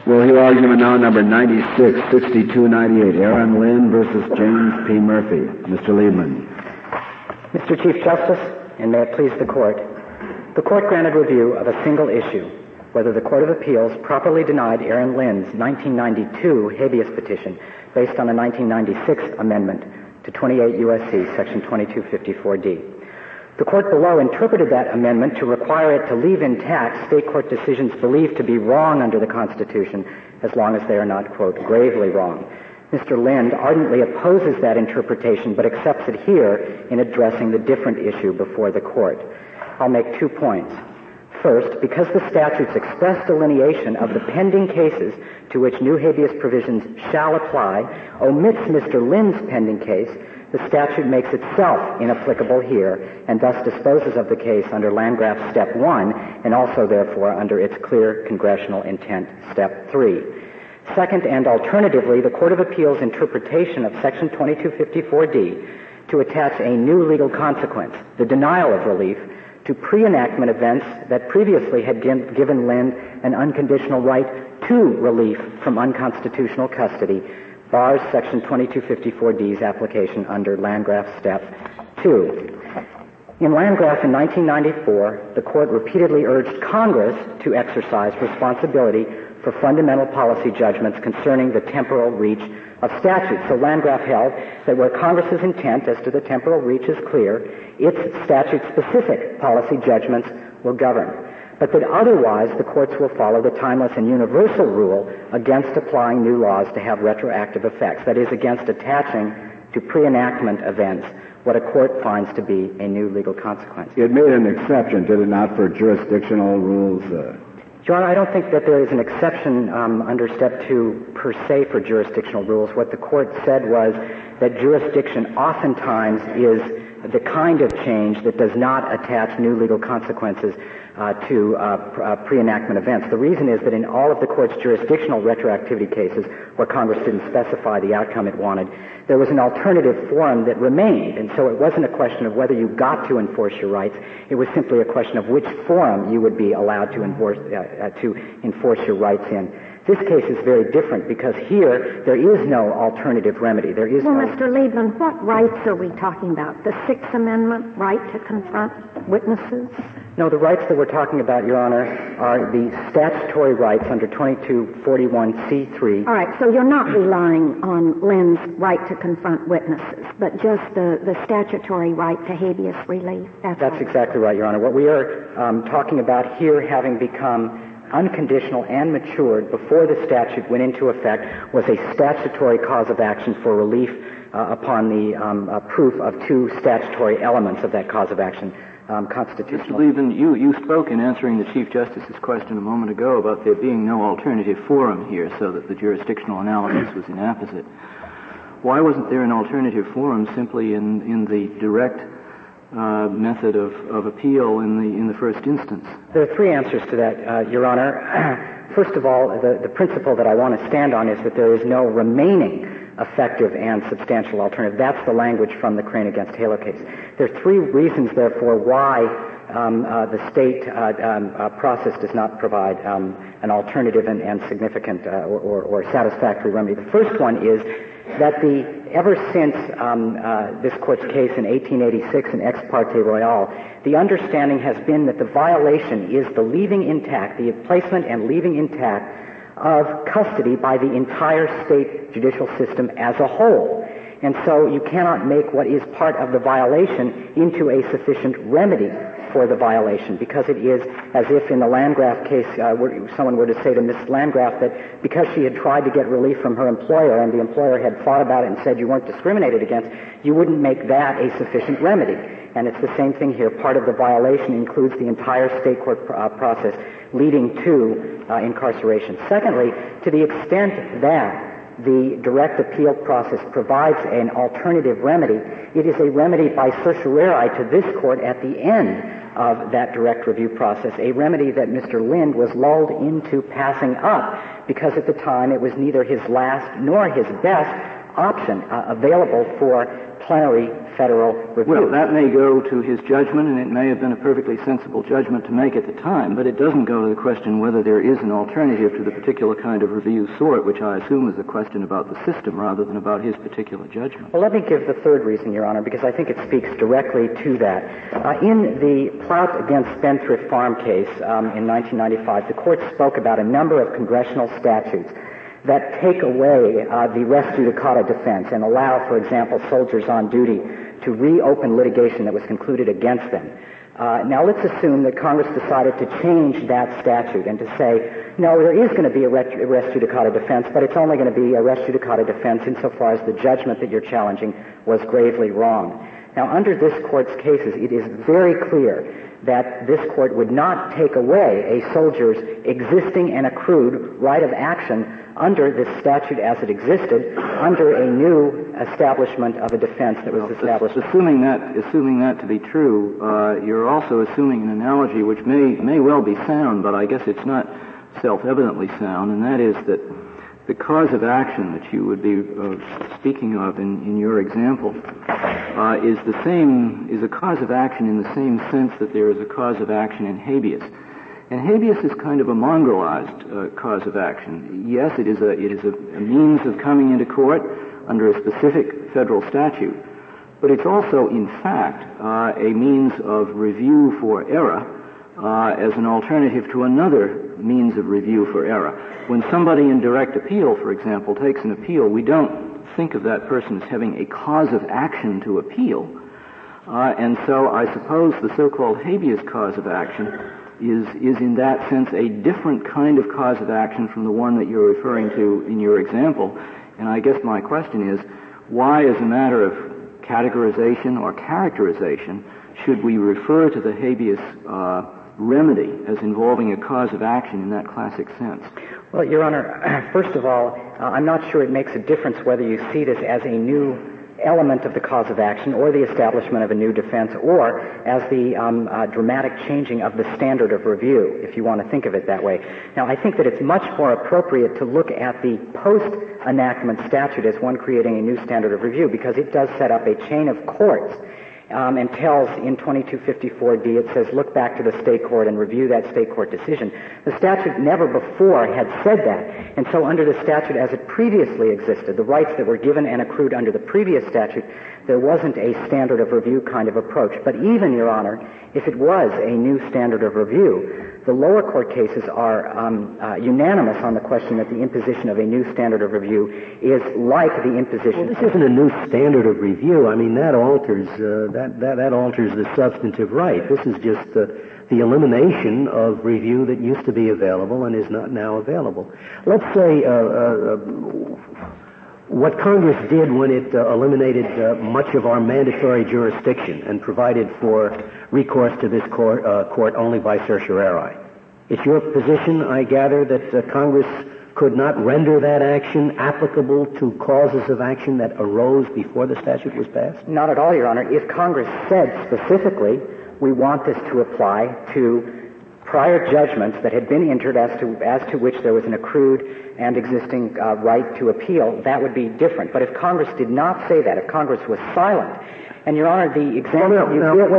We'll hear argument now number 96-6298, Aaron Lynn versus James P. Murphy. Mr. Liebman. Mr. Chief Justice, and may it please the Court granted review of a single issue, whether the Court of Appeals properly denied Aaron Lynn's 1992 habeas petition based on a 1996 amendment to 28 U.S.C. Section 2254D. The Court below interpreted that amendment to require it to leave intact state court decisions believed to be wrong under the Constitution as long as they are not, quote, gravely wrong. Mr. Lynn ardently opposes that interpretation but accepts it here in addressing the different issue before the Court. I'll make 2 points. First, because the statute's express delineation of the pending cases to which new habeas provisions shall apply omits Mr. Lynn's pending case, the statute makes itself inapplicable here and thus disposes of the case under Landgraf Step 1 and also, therefore, under its clear congressional intent Step 3. Second, and alternatively, the Court of Appeals' interpretation of Section 2254D to attach a new legal consequence, the denial of relief, to pre-enactment events that previously had given Lynn an unconditional right to relief from unconstitutional custody bars Section 2254D's application under Landgraf Step 2. In Landgraf in 1994, the Court repeatedly urged Congress to exercise responsibility for fundamental policy judgments concerning the temporal reach of statutes. So Landgraf held that where Congress's intent as to the temporal reach is clear, its statute-specific policy judgments will govern. But that otherwise the courts will follow the timeless and universal rule against applying new laws to have retroactive effects, that is, against attaching to pre-enactment events what a court finds to be a new legal consequence. It made an exception, did it not, for jurisdictional rules? Your Honor, I don't think that there is an exception under Step 2 per se for jurisdictional rules. What the Court said was that jurisdiction oftentimes is the kind of change that does not attach new legal consequences to pre-enactment events. The reason is that in all of the Court's jurisdictional retroactivity cases where Congress didn't specify the outcome it wanted, there was an alternative forum that remained, and so it wasn't a question of whether you got to enforce your rights. It was simply a question of which forum you would be allowed to enforce your rights in. This case is very different because here there is no alternative remedy. There is Mr. Liebman, what rights are we talking about? The Sixth Amendment right to confront witnesses? No, the rights that we're talking about, Your Honor, are the statutory rights under 2241C3. All right, so you're not relying on Lynn's right to confront witnesses, but just the statutory right to habeas relief. That's exactly right, Your Honor. What we are talking about here, having become unconditional and matured before the statute went into effect, was a statutory cause of action for relief upon the proof of two statutory elements of that cause of action. Constitutional. Mr. Liebman, you spoke in answering the Chief Justice's question a moment ago about there being no alternative forum here so that the jurisdictional analysis was inapposite. Why wasn't there an alternative forum simply in the direct method of appeal in the first instance? There are three answers to that, Your Honor. First of all, the principle that I want to stand on is that there is no remaining effective and substantial alternative. That's the language from the Crane against Halo case. There are three reasons, therefore, why the state process does not provide an alternative and significant or satisfactory remedy. The first one is that ever since this Court's case in 1886 in Ex parte Royale, the understanding has been that the violation is the leaving intact, the placement and leaving intact of custody by the entire state judicial system as a whole. And so you cannot make what is part of the violation into a sufficient remedy for the violation, because it is as if in the Landgraf case someone were to say to Miss Landgraf that because she had tried to get relief from her employer and the employer had thought about it and said you weren't discriminated against, you wouldn't make that a sufficient remedy. And it's the same thing here. Part of the violation includes the entire state court process leading to incarceration. Secondly, to the extent that the direct appeal process provides an alternative remedy, it is a remedy by certiorari to this Court at the end of that direct review process, a remedy that Mr. Lind was lulled into passing up because at the time it was neither his last nor his best option available for plenary federal review. Well, that may go to his judgment, and it may have been a perfectly sensible judgment to make at the time, but it doesn't go to the question whether there is an alternative to the particular kind of review sought, which I assume is a question about the system rather than about his particular judgment. Well, let me give the third reason, Your Honor, because I think it speaks directly to that. In the Plout against Spendthrift Farm case in 1995, the court spoke about a number of congressional statutes that take away the res judicata defense and allow, for example, soldiers on duty to reopen litigation that was concluded against them. Now, let's assume that Congress decided to change that statute and to say, no, there is going to be a res judicata defense, but it's only going to be a res judicata defense insofar as the judgment that you're challenging was gravely wrong. Now, under this Court's cases, it is very clear that this Court would not take away a soldier's existing and accrued right of action under this statute as it existed, under a new establishment of a defense that was established. Assuming that to be true, you're also assuming an analogy which may well be sound, but I guess it's not self-evidently sound, and that is that the cause of action that you would be speaking of in your example is a cause of action in the same sense that there is a cause of action in habeas. And habeas is kind of a mongrelized cause of action. Yes, it is a means of coming into court under a specific federal statute, but it's also, in fact, a means of review for error as an alternative to another means of review for error. When somebody in direct appeal, for example, takes an appeal, we don't think of that person as having a cause of action to appeal. And so I suppose the so-called habeas cause of action is in that sense a different kind of cause of action from the one that you're referring to in your example. And I guess my question is, why, as a matter of categorization or characterization, should we refer to the habeas remedy as involving a cause of action in that classic sense? Well, Your Honor, first of all, I'm not sure it makes a difference whether you see this as a new element of the cause of action or the establishment of a new defense or as the dramatic changing of the standard of review, if you want to think of it that way. Now, I think that it's much more appropriate to look at the post-enactment statute as one creating a new standard of review because it does set up a chain of courts and tells in 2254D, it says, look back to the state court and review that state court decision. The statute never before had said that. And so under the statute as it previously existed, the rights that were given and accrued under the previous statute, there wasn't a standard of review kind of approach. But even, Your Honor, if it was a new standard of review, the lower court cases are unanimous on the question that the imposition of a new standard of review is like the imposition. Well, this isn't a new standard of review. I mean, that alters that alters the substantive right. This is just the elimination of review that used to be available and is not now available. Let's say what Congress did when it eliminated much of our mandatory jurisdiction and provided for recourse to this court only by certiorari. It's your position, I gather, that Congress could not render that action applicable to causes of action that arose before the statute was passed? Not at all, Your Honor. If Congress said specifically, we want this to apply to prior judgments that had been entered as to which there was an accrued and existing right to appeal, that would be different. But if Congress did not say that, if Congress was silent, and Your Honor, the example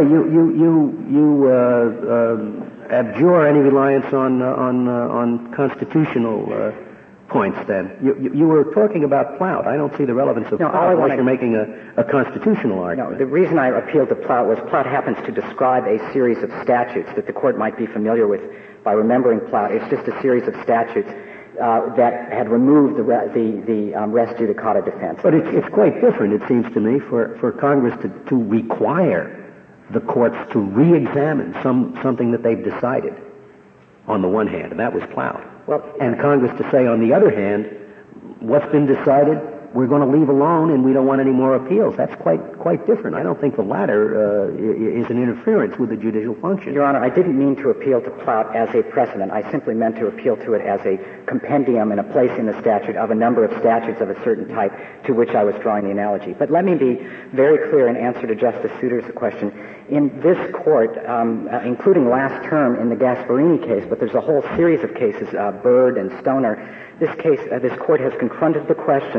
you abjure any reliance on constitutional points. Then you were talking about Plout. I don't see the relevance of Plout unless you're making a constitutional argument. No, the reason I appealed to Plout was Plout happens to describe a series of statutes that the court might be familiar with by remembering Plout. It's just a series of statutes that had removed the res judicata defense. But it's quite different, it seems to me, for Congress to require the courts to re-examine something that they've decided on the one hand, and that was Plout. And Congress to say, on the other hand, what's been decided, we're going to leave alone and we don't want any more appeals. That's quite different. I don't think the latter is an interference with the judicial function. Your Honor, I didn't mean to appeal to Plout as a precedent. I simply meant to appeal to it as a compendium and a place in the statute of a number of statutes of a certain type to which I was drawing the analogy. But let me be very clear in answer to Justice Souter's question. In this court, including last term in the Gasparini case, but there's a whole series of cases, Byrd and Stoner, this court has confronted the question of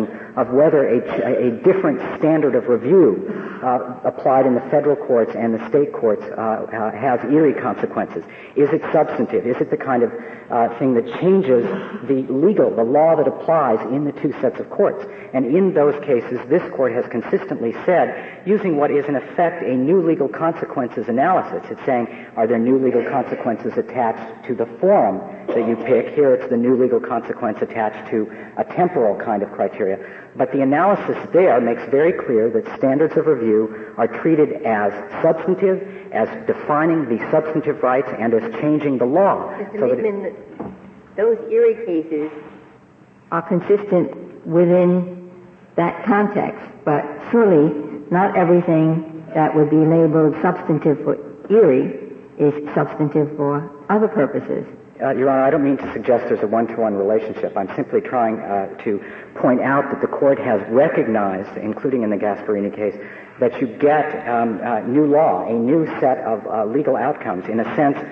of whether a different standard of review applied in the federal courts and the state courts has Erie consequences. Is it substantive? Is it the kind of thing that changes the law that applies in the two sets of courts? And in those cases, this court has consistently said, using what is in effect a new legal consequences analysis, it's saying, are there new legal consequences attached to the forum that you pick? Here it's the new legal consequence attached to a temporal kind of criteria. But the analysis there makes very clear that standards of review are treated as substantive, as defining the substantive rights, and as changing the law. Mr. Liebman, those Erie cases are consistent within that context, but surely not everything that would be labeled substantive for Erie is substantive for other purposes. Your Honor, I don't mean to suggest there's a one-to-one relationship. I'm simply trying to point out that the court has recognized, including in the Gasparini case, that you get new law, a new set of legal outcomes. In a sense,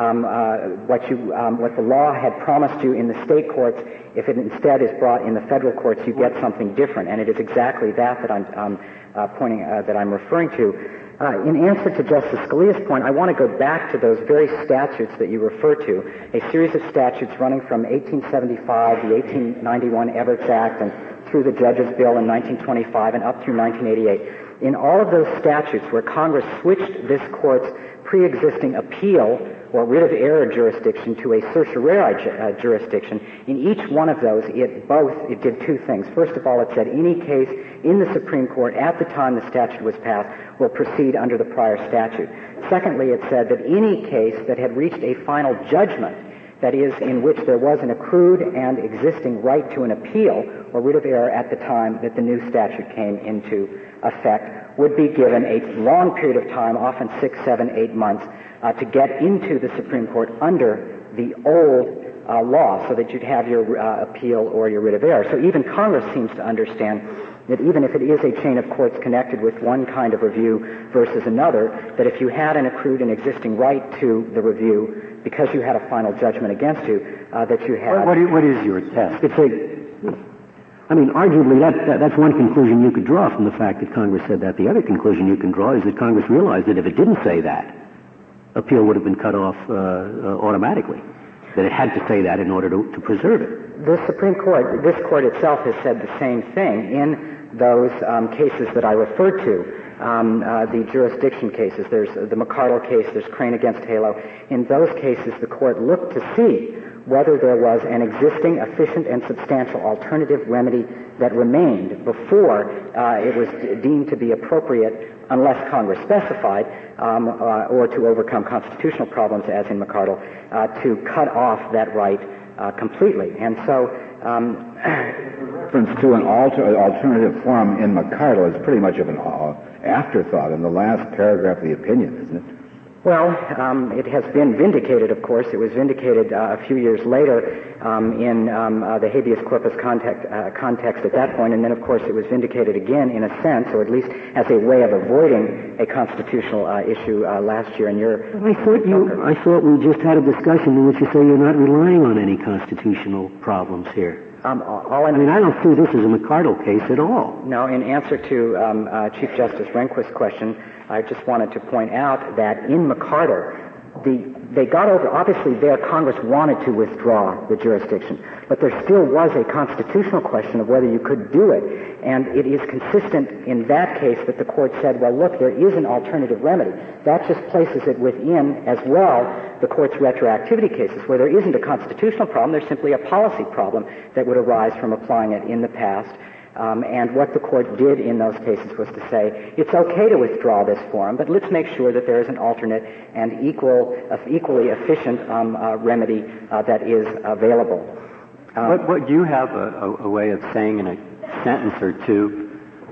what the law had promised you in the state courts, if it instead is brought in the federal courts, you get something different. And it is exactly that I'm that I'm referring to. In answer to Justice Scalia's point, I want to go back to those very statutes that you refer to, a series of statutes running from 1875, the 1891 Evarts Act, and through the Judges' Bill in 1925 and up through 1988. In all of those statutes where Congress switched this court's pre-existing appeal or writ of error jurisdiction to a certiorari jurisdiction, in each one of those it did two things. First of all, it said any case in the Supreme Court at the time the statute was passed will proceed under the prior statute. Secondly, it said that any case that had reached a final judgment, that is, in which there was an accrued and existing right to an appeal or writ of error at the time that the new statute came into effect, would be given a long period of time, often 6, 7, 8 months, to get into the Supreme Court under the old law so that you'd have your appeal or your writ of error. So even Congress seems to understand that even if it is a chain of courts connected with one kind of review versus another, that if you had an accrued and existing right to the review because you had a final judgment against you, that you had... What is your test? Arguably, that's one conclusion you could draw from the fact that Congress said that. The other conclusion you can draw is that Congress realized that if it didn't say that, appeal would have been cut off automatically, that it had to say that in order to preserve it. The Supreme Court, this court itself, has said the same thing in those cases that I referred to, the jurisdiction cases. There's the McCardle case, there's Crane against Halo. In those cases, the court looked to see whether there was an existing, efficient, and substantial alternative remedy that remained before it was deemed to be appropriate, unless Congress specified, or to overcome constitutional problems, as in McCardle, to cut off that right completely. And so... reference to an alternative forum in McCardle is pretty much of an afterthought in the last paragraph of the opinion, isn't it? Well, it has been vindicated, of course. It was vindicated a few years later in the habeas corpus context at that point, and then, of course, it was vindicated again in a sense, or at least as a way of avoiding a constitutional issue last year in your... I thought we just had a discussion in which you say you're not relying on any constitutional problems here. I don't see this as a McCardle case at all. No, in answer to Chief Justice Rehnquist's question, I just wanted to point out that in McCardle, they got over, obviously there Congress wanted to withdraw the jurisdiction, but there still was a constitutional question of whether you could do it. And it is consistent in that case that the court said, well, look, there is an alternative remedy. That just places it within, as well, the court's retroactivity cases, where there isn't a constitutional problem, there's simply a policy problem that would arise from applying it in the past. And what the court did in those cases was to say, it's okay to withdraw this forum, but let's make sure that there is an alternate and equally efficient remedy that is available. What do you have a way of saying in a sentence or two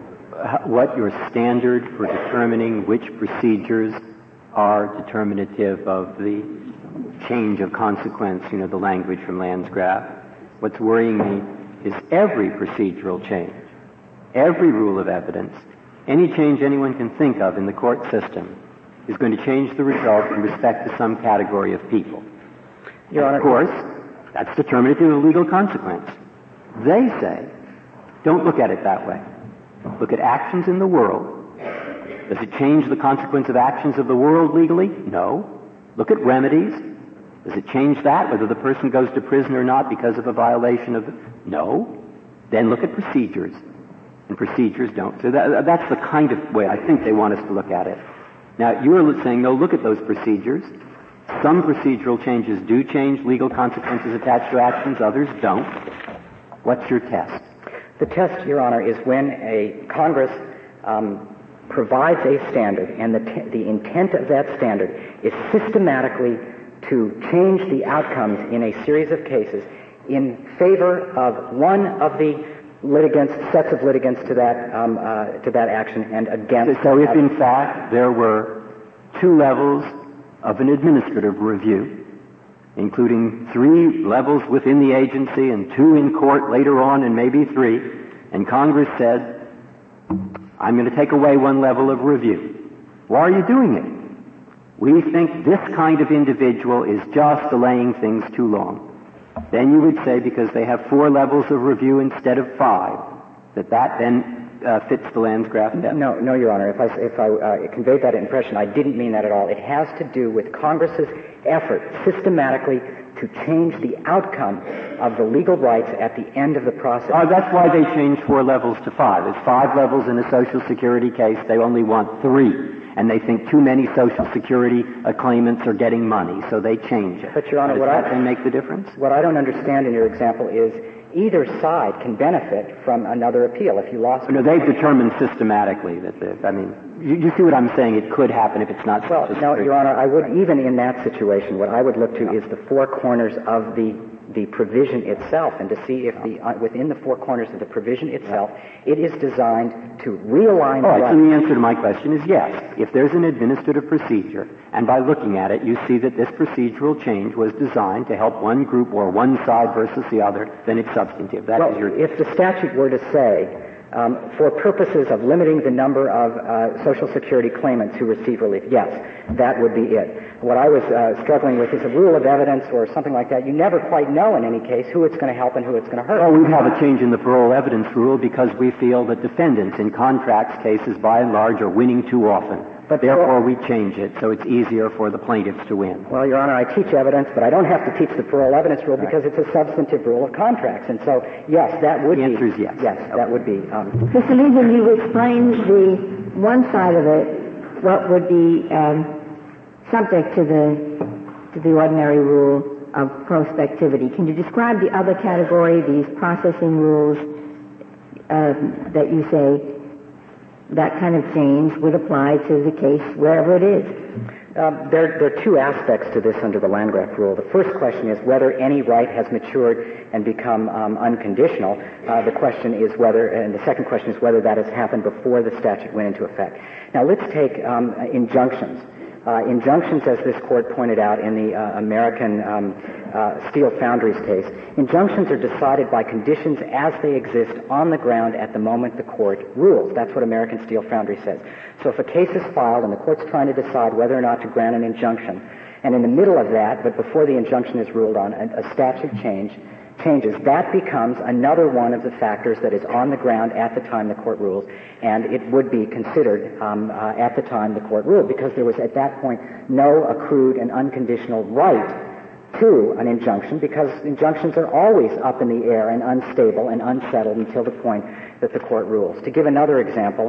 what your standard for determining which procedures are determinative of the change of consequence, the language from Landgraf? What's worrying me is every procedural change, every rule of evidence, any change anyone can think of in the court system is going to change the result in respect to some category of people. Your Honor, of course, that's determinative of legal consequence. They say Don't look at it that way. Look at actions in the world. Does it change the consequence of actions of the world legally? No. Look at remedies. Does it change that, whether the person goes to prison or not because of a violation of... No. Then look at procedures. And procedures don't. So that's the kind of way I think they want us to look at it. Now, you're saying, no, look at those procedures. Some procedural changes do change legal consequences attached to actions, others don't. What's your test? The test, Your Honor, is when a Congress provides a standard, and the intent of that standard is systematically to change the outcomes in a series of cases in favor of one of the sets of litigants to that action and against... So if in fact there were two levels of an administrative review, including 3 levels within the agency and 2 in court later on and maybe 3, and Congress said, I'm going to take away 1 level of review. Why are you doing it? We think this kind of individual is just delaying things too long. Then you would say, because they have 4 levels of review instead of 5, that then fits the Landgraf test. No, Your Honor. If I conveyed that impression, I didn't mean that at all. It has to do with Congress's effort systematically to change the outcome of the legal rights at the end of the process. That's why they changed 4 levels to 5. There's 5 levels in a Social Security case. They only want 3. And they think too many Social Security claimants are getting money, so they change it. But, Your Honor, does that make the difference? What I don't understand in your example is either side can benefit from another appeal. If you lost... No, they've determined systematically that you see what I'm saying? It could happen if it's not... Well, no, Your Honor, I would, even in that situation, what I would look to is the 4 corners of the provision itself, and to see if within the 4 corners of the provision itself, it is designed to realign... All right, so the answer to my question is yes. If there's an administrative procedure, and by looking at it, you see that this procedural change was designed to help one group or one side versus the other, then it's substantive. If the statute were to say, for purposes of limiting the number of Social Security claimants who receive relief, yes, that would be it. What I was struggling with is a rule of evidence or something like that. You never quite know in any case who it's going to help and who it's going to hurt. Well, we have a change in the parole evidence rule because we feel that defendants in contracts cases, by and large, are winning too often. But therefore, we change it so it's easier for the plaintiffs to win. Well, Your Honor, I teach evidence, but I don't have to teach the parole evidence rule because it's a substantive rule of contracts. And so, yes, that would be... The answer is yes. Yes, that would be... Mr. Leeson, you explained the one side of it, what would be subject to the ordinary rule of prospectivity. Can you describe the other category, these processing rules that you say that kind of change would apply to the case wherever it is? There are 2 aspects to this under the Landgraf rule. The first question is whether any right has matured and become unconditional. The question is whether, and the second question is whether that has happened before the statute went into effect. Now, let's take injunctions. Injunctions, as this court pointed out in the American Steel Foundries case, injunctions are decided by conditions as they exist on the ground at the moment the court rules. That's what American Steel Foundry says. So if a case is filed and the court's trying to decide whether or not to grant an injunction, and in the middle of that, but before the injunction is ruled on, a statute changes, that becomes another one of the factors that is on the ground at the time the court rules, and it would be considered at the time the court ruled, because there was at that point no accrued and unconditional right to an injunction, because injunctions are always up in the air and unstable and unsettled until the point that the court rules. To give another example,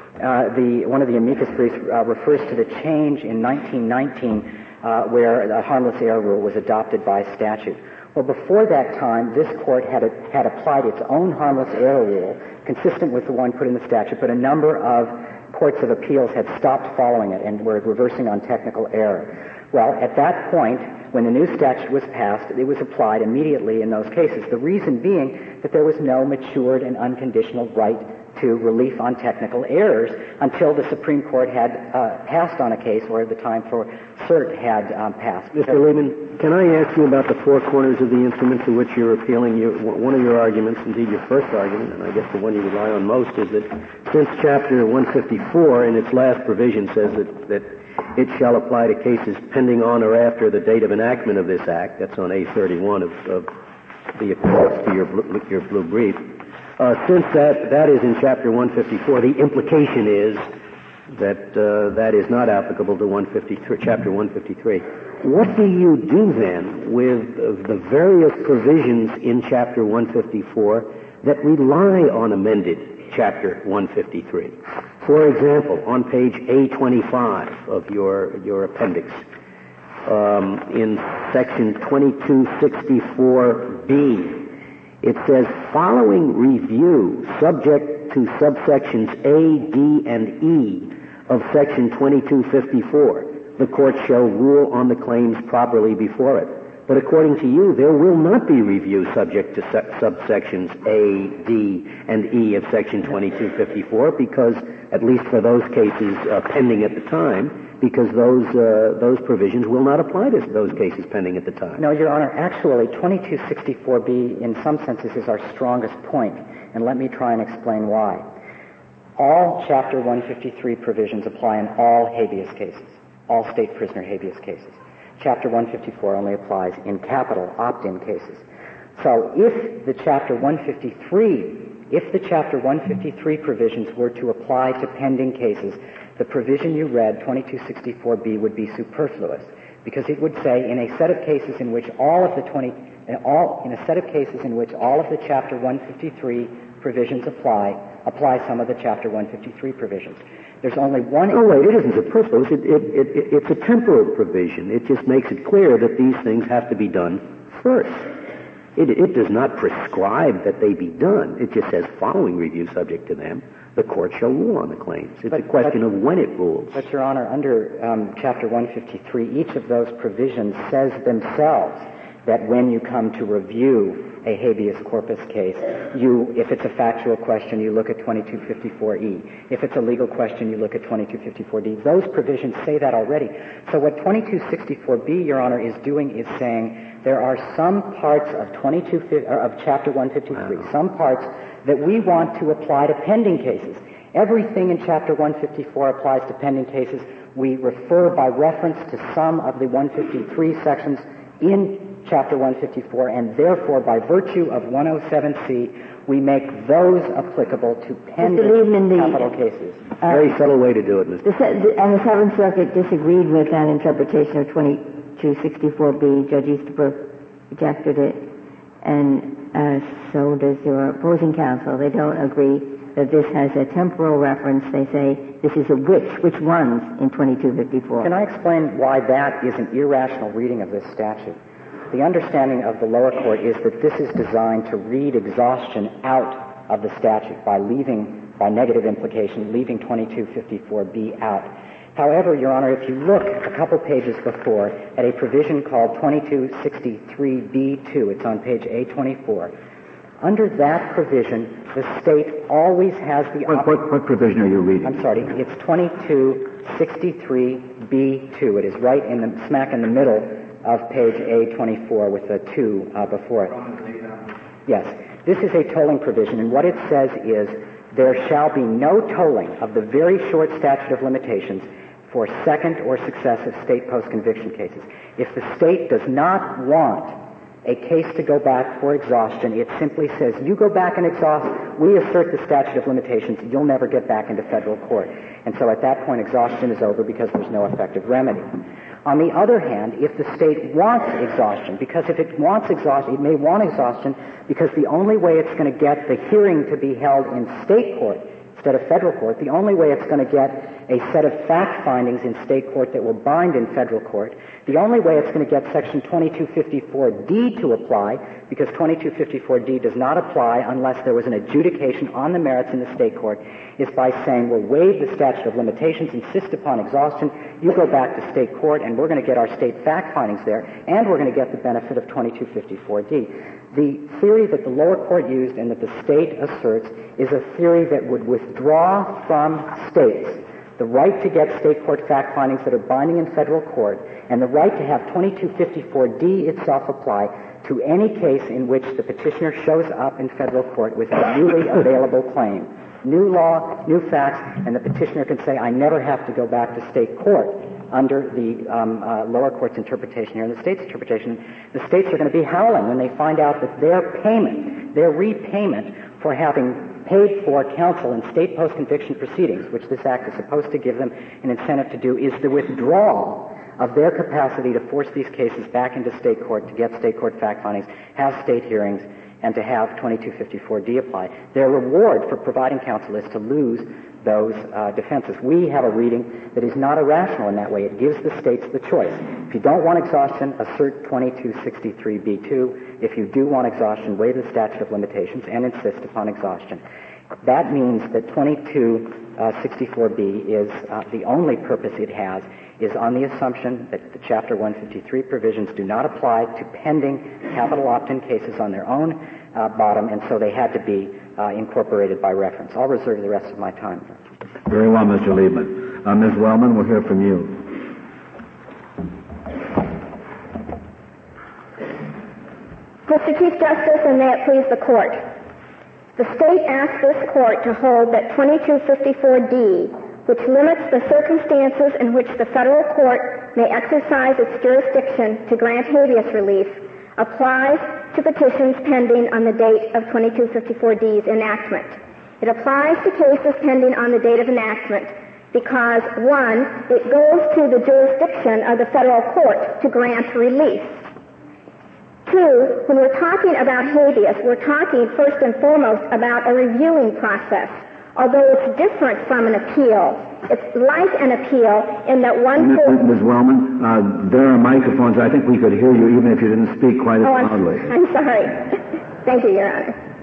one of the amicus briefs refers to the change in 1919 where the harmless error rule was adopted by statute. Well, before that time, this court had applied its own harmless error rule, consistent with the one put in the statute, but a number of courts of appeals had stopped following it and were reversing on technical error. Well, at that point, when the new statute was passed, it was applied immediately in those cases. The reason being that there was no matured and unconditional right to relief on technical errors until the Supreme Court had passed on a case or the time for cert had passed. Mr. Lehman, can I ask you about the 4 corners of the instrument to which you're appealing? One of your arguments, indeed your first argument, and I guess the one you rely on most, is that since Chapter 154 in its last provision says that it shall apply to cases pending on or after the date of enactment of this Act, that's on A31 of the appendix to your blue brief, Since that is in Chapter 154, the implication is that that is not applicable to Chapter 153. What do you do then with the various provisions in Chapter 154 that rely on amended Chapter 153? For example, on page A25 of your appendix, in section 2264B, it says, following review, subject to subsections A, D, and E of section 2254, the court shall rule on the claims properly before it. But according to you, there will not be review subject to subsections A, D, and E of section 2254 because, at least for those cases pending at the time, because those provisions will not apply to those cases pending at the time. No, Your Honor, actually, 2264B, in some senses, is our strongest point, and let me try and explain why. All Chapter 153 provisions apply in all habeas cases, all state prisoner habeas cases. Chapter 154 only applies in capital opt-in cases. So if the Chapter 153 provisions were to apply to pending cases, the provision you read, 2264B, would be superfluous, because it would say in a set of cases in which all of the Chapter 153 provisions apply some of the Chapter 153 provisions. There's only one... Oh, wait, it isn't superfluous. It's a temporal provision. It just makes it clear that these things have to be done first. It does not prescribe that they be done. It just says, following review subject to them, the court shall rule on the claims. It's a question of when it rules. But, Your Honor, under Chapter 153, each of those provisions says themselves that when you come to review a habeas corpus case, if it's a factual question, you look at 2254E. If it's a legal question, you look at 2254D. Those provisions say that already. So what 2264B, Your Honor, is doing is saying there are some parts of Chapter 153, some parts that we want to apply to pending cases. Everything in Chapter 154 applies to pending cases. We refer by reference to some of the 153 sections in Chapter 154, and therefore, by virtue of 107C, we make those applicable to pending capital cases. Very subtle way to do it, Mr. And the Seventh Circuit disagreed with that interpretation of 2264B. Judge Easterbrook rejected it, and so does your opposing counsel. They don't agree that this has a temporal reference. They say this is a which ones in 2254. Can I explain why that is an irrational reading of this statute? The understanding of the lower court is that this is designed to read exhaustion out of the statute by negative implication, leaving 2254B out. However, Your Honor, if you look a couple pages before at a provision called 2263B2, it's on page A24, under that provision, the state always has the... What provision are you reading? I'm sorry, it's 2263B2. It is right smack in the middle of page A24 with a 2 before it. Yes. This is a tolling provision, and what it says is there shall be no tolling of the very short statute of limitations for second or successive state post-conviction cases. If the state does not want a case to go back for exhaustion, it simply says, you go back and exhaust, we assert the statute of limitations, you'll never get back into federal court. And so at that point, exhaustion is over because there's no effective remedy. On the other hand, if the state wants exhaustion, because if it wants exhaustion, it may want exhaustion because the only way it's going to get the hearing to be held in state court instead of federal court, the only way it's going to get a set of fact findings in state court that will bind in federal court, the only way it's going to get Section 2254D to apply, because 2254D does not apply unless there was an adjudication on the merits in the state court, is by saying we'll waive the statute of limitations, insist upon exhaustion, you go back to state court, and we're going to get our state fact findings there, and we're going to get the benefit of 2254D. The theory that the lower court used and that the state asserts is a theory that would withdraw from states the right to get state court fact findings that are binding in federal court and the right to have 2254D itself apply to any case in which the petitioner shows up in federal court with a newly available claim. New law, new facts, and the petitioner can say, I never have to go back to state court under the lower court's interpretation here and the state's interpretation. The states are going to be howling when they find out that their repayment for having paid for counsel in state post-conviction proceedings, which this act is supposed to give them an incentive to do, is the withdrawal of their capacity to force these cases back into state court, to get state court fact findings, have state hearings, and to have 2254D apply. Their reward for providing counsel is to lose those defenses. We have a reading that is not irrational in that way. It gives the states the choice. If you don't want exhaustion, assert 2263B2. If you do want exhaustion, waive the statute of limitations and insist upon exhaustion. That means that 2264B is the only purpose it has is on the assumption that the Chapter 153 provisions do not apply to pending capital opt-in cases on their own bottom, and so they had to be incorporated by reference. I'll reserve the rest of my time. Very well, Mr. Liebman. Ms. Wellman, we'll hear from you. Mr. Chief Justice, and may it please the Court, the state asks this Court to hold that 2254D, which limits the circumstances in which the federal court may exercise its jurisdiction to grant habeas relief, applies to petitions pending on the date of 2254D's enactment. It applies to cases pending on the date of enactment because, one, it goes to the jurisdiction of the federal court to grant relief. Two, when we're talking about habeas, we're talking first and foremost about a reviewing process. Although it's different from an appeal, it's like an appeal in that one court... Ms. Wellman, there are microphones. I think we could hear you even if you didn't speak quite as loudly. I'm sorry. Thank you, Your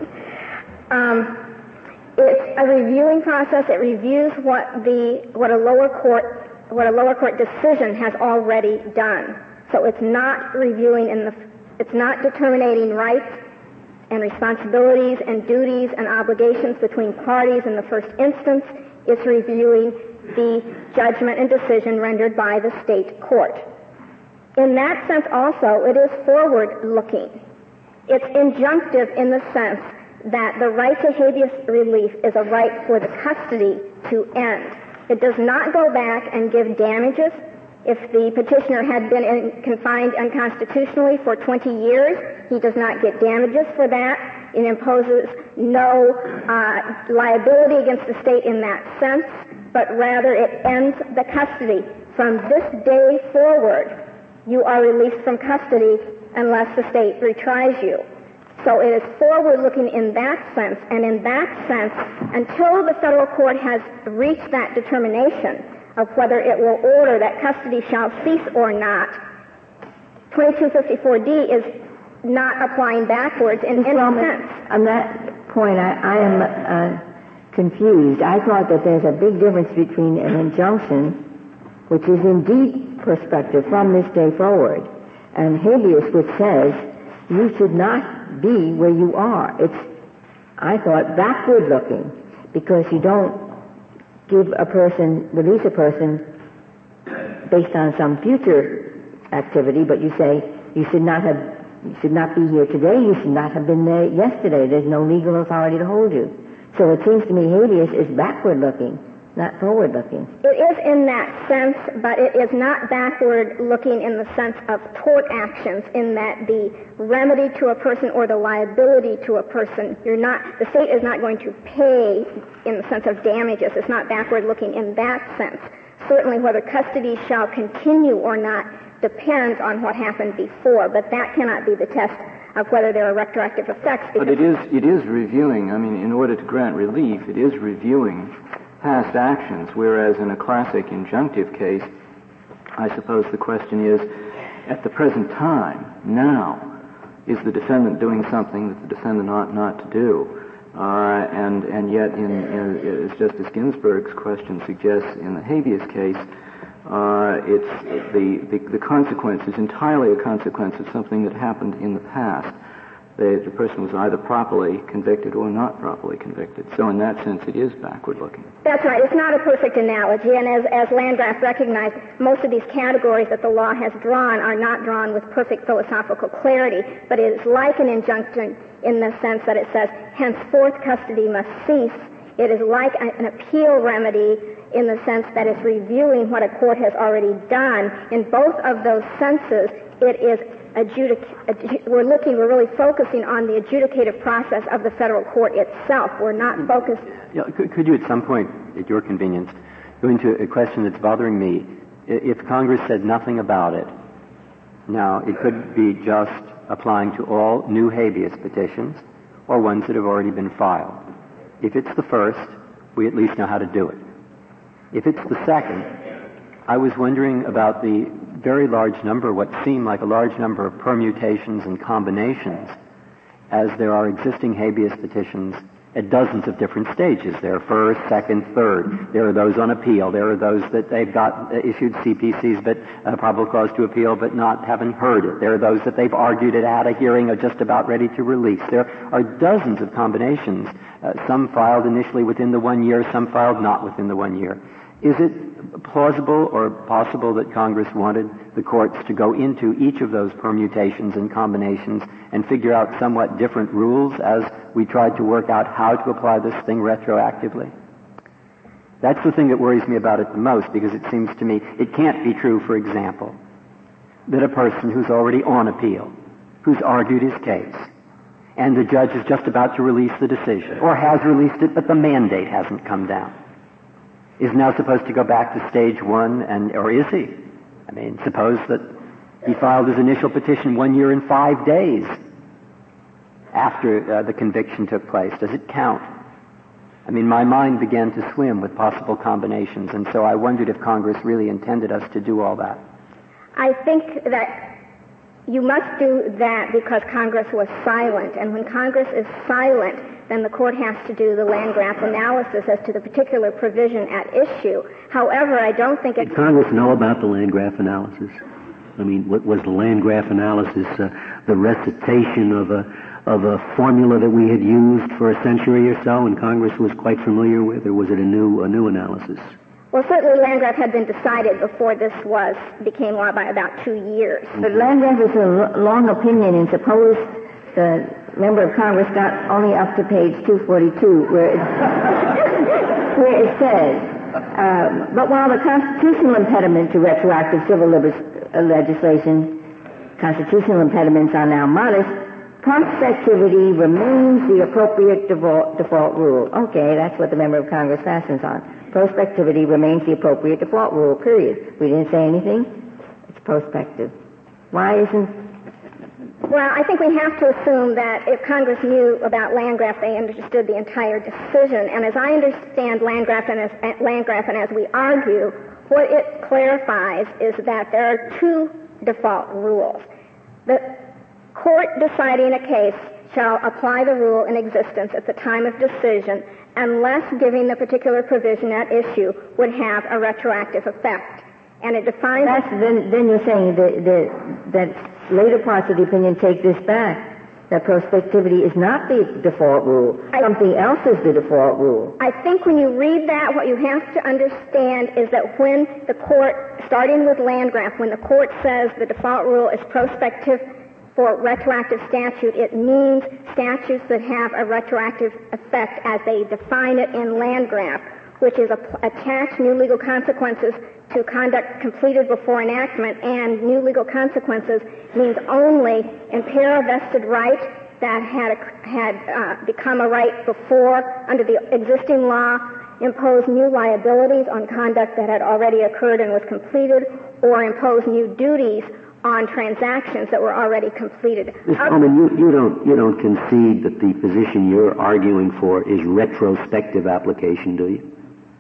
Honor. It's a reviewing process. It reviews what a lower court decision has already done. So it's not reviewing it's not determining rights and responsibilities and duties and obligations between parties in the first instance. It's reviewing the judgment and decision rendered by the state court. In that sense also, it is forward-looking. It's injunctive in the sense that the right to habeas relief is a right for the custody to end. It does not go back and give damages. If the petitioner had been confined unconstitutionally for 20 years, he does not get damages for that. It imposes no liability against the state in that sense, but rather it ends the custody. From this day forward, you are released from custody unless the state retries you. So it is forward-looking in that sense, and in that sense, until the federal court has reached that determination of whether it will order that custody shall cease or not, 2254D is not applying backwards in any sense. On that point, I am confused. I thought that there's a big difference between an injunction, which is indeed prospective from this day forward, and habeas, which says you should not be where you are. It's, I thought, backward-looking, because you don't release a person based on some future activity, but you say you should not be here today, you should not have been there yesterday. There's no legal authority to hold you. So it seems to me habeas is backward-looking, not forward-looking. It is in that sense, but it is not backward-looking in the sense of tort actions, in that the remedy to a person or the liability to a person, the state is not going to pay in the sense of damages. It's not backward-looking in that sense. Certainly whether custody shall continue or not depends on what happened before, but that cannot be the test of whether there are retroactive effects. But it is reviewing, in order to grant relief, it is reviewing past actions, whereas in a classic injunctive case, I suppose the question is, at the present time, now, is the defendant doing something that the defendant ought not to do? And yet, as Justice Ginsburg's question suggests, in the habeas case, the consequence is entirely a consequence of something that happened in the past. The person was either properly convicted or not properly convicted. So in that sense, it is backward-looking. That's right. It's not a perfect analogy. And as Landgraf recognized, most of these categories that the law has drawn are not drawn with perfect philosophical clarity, but it is like an injunction in the sense that it says, henceforth custody must cease. It is like an appeal remedy in the sense that it's reviewing what a court has already done. In both of those senses, it is we're really focusing on the adjudicative process of the federal court itself. We're not focused. Yeah, could you at some point, at your convenience, go into a question that's bothering me? If Congress said nothing about it, now it could be just applying to all new habeas petitions or ones that have already been filed. If it's the first, we at least know how to do it. If it's the second, I was wondering about the very large number, what seemed like a large number of permutations and combinations, as there are existing habeas petitions at dozens of different stages. There are first, second, third. There are those on appeal. There are those that they've got issued CPCs, but probable cause to appeal, but haven't heard it. There are those that they've argued it at a hearing or just about ready to release. There are dozens of combinations, some filed initially within the 1 year, some filed not within the 1 year. Is it plausible or possible that Congress wanted the courts to go into each of those permutations and combinations and figure out somewhat different rules as we tried to work out how to apply this thing retroactively? That's the thing that worries me about it the most, because it seems to me it can't be true, for example, that a person who's already on appeal, who's argued his case, and the judge is just about to release the decision, or has released it, but the mandate hasn't come down, is now supposed to go back to stage one, or is he? I mean, suppose that he filed his initial petition 1 year and 5 days after the conviction took place. Does it count? I mean, my mind began to swim with possible combinations, and so I wondered if Congress really intended us to do all that. I think that you must do that because Congress was silent, and when Congress is silent, then the court has to do the Landgraf analysis as to the particular provision at issue. However, I don't think Did Congress know about the Landgraf analysis? I mean, what was the Landgraf analysis, the recitation of a formula that we had used for a century or so and Congress was quite familiar with, or was it a new analysis? Well, certainly Landgraf had been decided before this became law by about 2 years. But Landgraf is a long opinion, and suppose the member of Congress got only up to page 242, where it says, but while the constitutional impediment to retroactive civil legislation, constitutional impediments are now modest, prospectivity remains the appropriate default rule. Okay, that's what the member of Congress fastens on. Prospectivity remains the appropriate default rule, period. We didn't say anything. It's prospective. Why isn't... Well, I think we have to assume that if Congress knew about Landgraf, they understood the entire decision. And as I understand Landgraf and as we argue, what it clarifies is that there are two default rules. The court deciding a case shall apply the rule in existence at the time of decision unless giving the particular provision at issue would have a retroactive effect. And it defines... Then you're saying that later parts of the opinion take this back, that prospectivity is not the default rule. Something else is the default rule. I think when you read that, what you have to understand is that when the court, starting with Landgraf, when the court says the default rule is prospective for retroactive statute, it means statutes that have a retroactive effect as they define it in Landgraf, which is attach new legal consequences to conduct completed before enactment, and new legal consequences means only impair a vested right that had become a right before under the existing law, impose new liabilities on conduct that had already occurred and was completed, or impose new duties on transactions that were already completed. Ms. Coleman, you don't concede that the position you're arguing for is retrospective application, do you?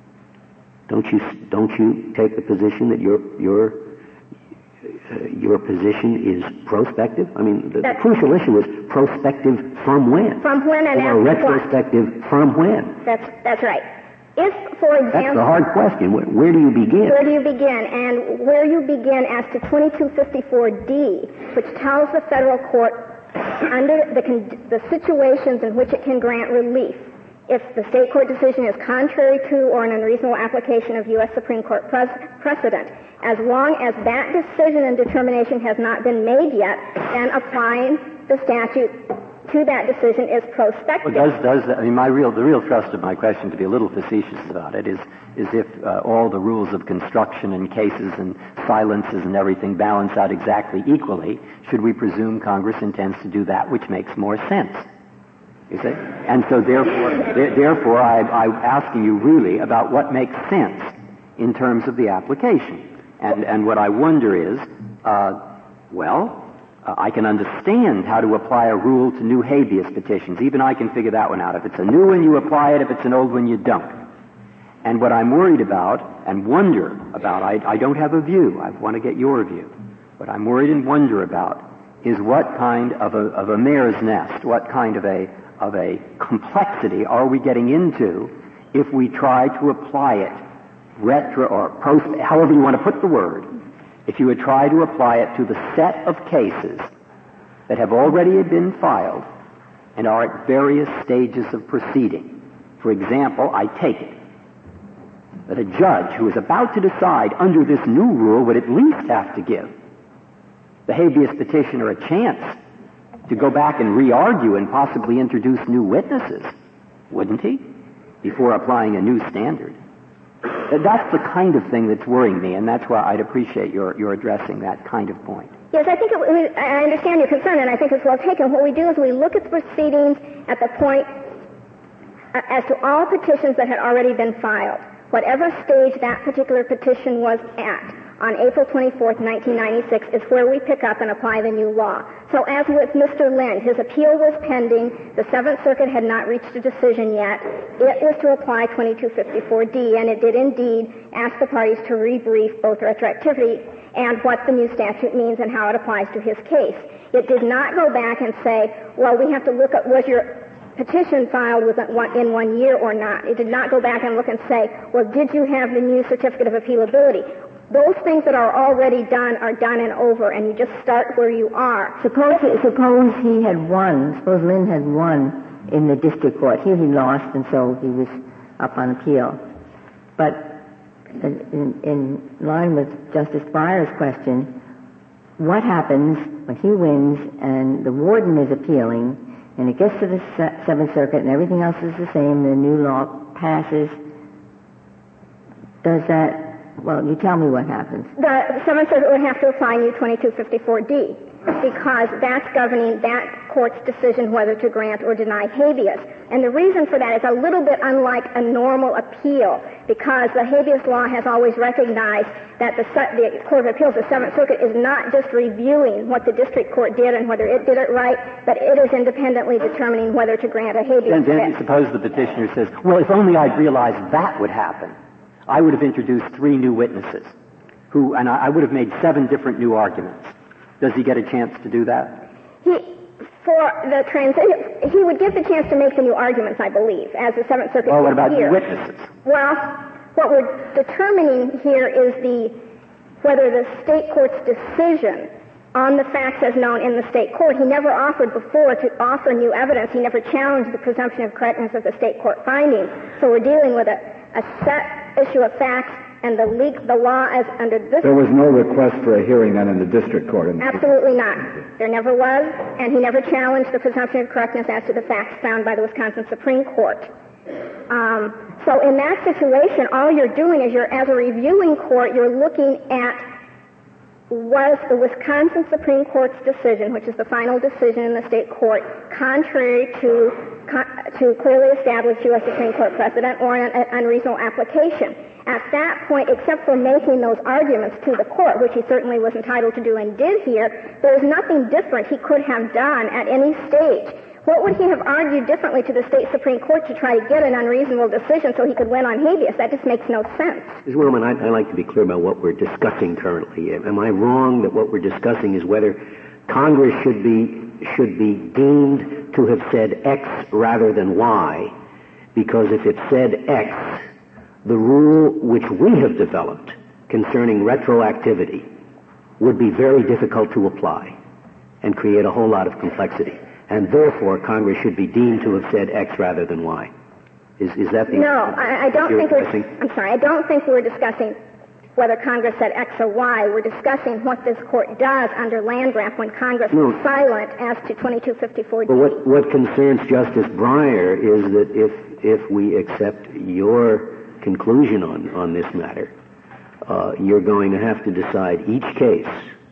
Don't you take the position that your position is prospective? I mean, the crucial issue is prospective from when? From when and or retrospective from when? That's right. If, for example... That's the hard question. Where do you begin? Where do you begin? And where you begin as to 2254D, which tells the federal court under the situations in which it can grant relief, if the state court decision is contrary to or an unreasonable application of U.S. Supreme Court precedent, as long as that decision and determination has not been made yet, then applying the statute to that decision is prospective. Well, does that, I mean, the real thrust of my question, to be a little facetious about it, is if all the rules of construction and cases and silences and everything balance out exactly equally, should we presume Congress intends to do that which makes more sense? You see? And so therefore I'm asking you really about what makes sense in terms of the application. And what I wonder is, I can understand how to apply a rule to new habeas petitions. Even I can figure that one out. If it's a new one, you apply it. If it's an old one, you don't. And what I'm worried about and wonder about, I don't have a view. I want to get your view. What I'm worried and wonder about is what kind of a mare's nest, what kind of a complexity are we getting into if we try to apply it retro or post, however you want to put the word, if you would try to apply it to the set of cases that have already been filed and are at various stages of proceeding. For example, I take it that a judge who is about to decide under this new rule would at least have to give the habeas petitioner a chance to go back and re-argue and possibly introduce new witnesses, wouldn't he, before applying a new standard? That's the kind of thing that's worrying me, and that's why I'd appreciate your addressing that kind of point. Yes, I think I understand your concern, and I think it's well taken. What we do is we look at the proceedings at the point as to all petitions that had already been filed, whatever stage that particular petition was at. On April 24th, 1996 is where we pick up and apply the new law. So as with Mr. Lind, his appeal was pending. The Seventh Circuit had not reached a decision yet. It was to apply 2254D, and it did indeed ask the parties to rebrief both retroactivity and what the new statute means and how it applies to his case. It did not go back and say, well, we have to look at was your petition filed in 1 year or not. It did not go back and look and say, well, did you have the new certificate of appealability? Those things that are already done are done and over, and you just start where you are. Suppose he had won. Suppose Lind had won in the district court. Here he lost, and so he was up on appeal. But in line with Justice Breyer's question, what happens when he wins and the warden is appealing, and it gets to the Seventh Circuit and everything else is the same, the new law passes? Does that... Well, you tell me what happens. The Seventh Circuit would have to apply new 2254D because that's governing that court's decision whether to grant or deny habeas. And the reason for that is a little bit unlike a normal appeal because the habeas law has always recognized that the Court of Appeals, the Seventh Circuit, is not just reviewing what the district court did and whether it did it right, but it is independently determining whether to grant a habeas. And then suppose the petitioner says, well, if only I'd realized that would happen. I would have introduced 3 new witnesses and I would have made 7 different new arguments. Does he get a chance to do that? He would get the chance to make the new arguments, I believe, as the Seventh Circuit did here. Well, what about new witnesses? Well, what we're determining here is whether the state court's decision on the facts as known in the state court. He never offered before to offer new evidence. He never challenged the presumption of correctness of the state court findings. So we're dealing with a set issue of facts, and the law as under this... There was no request for a hearing then in the district court? Absolutely not. There never was, and he never challenged the presumption of correctness as to the facts found by the Wisconsin Supreme Court. So in that situation, all you're doing is as a reviewing court, you're looking at was the Wisconsin Supreme Court's decision, which is the final decision in the state court, contrary to clearly established U.S. Supreme Court precedent or an unreasonable application. At that point, except for making those arguments to the court, which he certainly was entitled to do and did here, there's nothing different he could have done at any stage. What would he have argued differently to the state Supreme Court to try to get an unreasonable decision so he could win on habeas? That just makes no sense. Ms. Wilman, I'd like to be clear about what we're discussing currently. Am I wrong that what we're discussing is whether Congress should be deemed to have said X rather than Y? Because if it said X, the rule which we have developed concerning retroactivity would be very difficult to apply and create a whole lot of complexity. And therefore, Congress should be deemed to have said X rather than Y. Is that the... No, I don't think we're discussing whether Congress said X or Y. We're discussing what this court does under Landgraf when Congress was silent as to 2254D. But what concerns Justice Breyer is that if we accept your conclusion on this matter, you're going to have to decide each case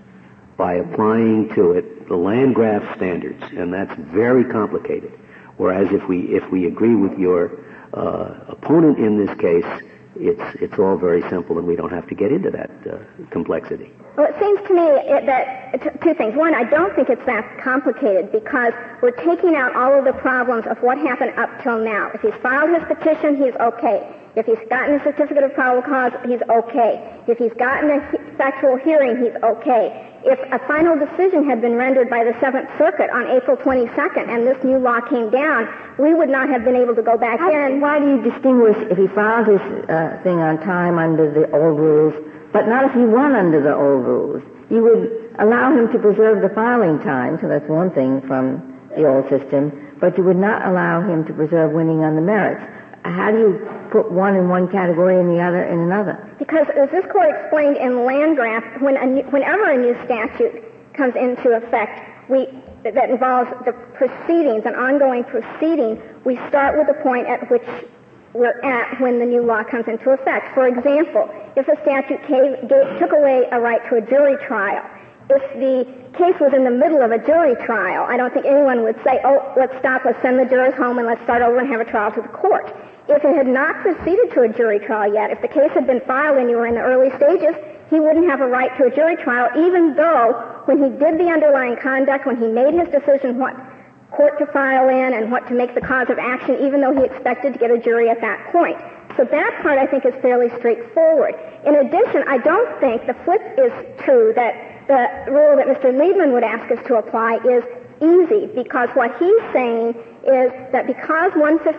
by applying to it the Landgraf standards, and that's very complicated. Whereas if we agree with your opponent in this case, it's all very simple, and we don't have to get into that complexity. Well, it seems to me that two things. One, I don't think it's that complicated because we're taking out all of the problems of what happened up till now. If he's filed his petition, he's okay. If he's gotten a certificate of probable cause, he's okay. If he's gotten a factual hearing, he's okay. If a final decision had been rendered by the Seventh Circuit on April 22nd and this new law came down, we would not have been able to go back in. Why do you distinguish if he filed his thing on time under the old rules, but not if he won under the old rules? You would allow him to preserve the filing time, so that's one thing from the old system, but you would not allow him to preserve winning on the merits. How do you put one in one category and the other in another? Because as this court explained in Landgraf, whenever a new statute comes into effect, that involves the proceedings, an ongoing proceeding, we start with the point at which we're at when the new law comes into effect. For example, if a statute took away a right to a jury trial, if the case was in the middle of a jury trial, I don't think anyone would say, oh, let's stop, let's send the jurors home, and let's start over and have a trial to the court. If it had not proceeded to a jury trial yet, if the case had been filed and you were in the early stages, he wouldn't have a right to a jury trial, even though when he did the underlying conduct, when he made his decision what court to file in and what to make the cause of action, even though he expected to get a jury at that point. So that part, I think, is fairly straightforward. In addition, I don't think the flip is true, that the rule that Mr. Liebman would ask us to apply is easy, because what he's saying is that because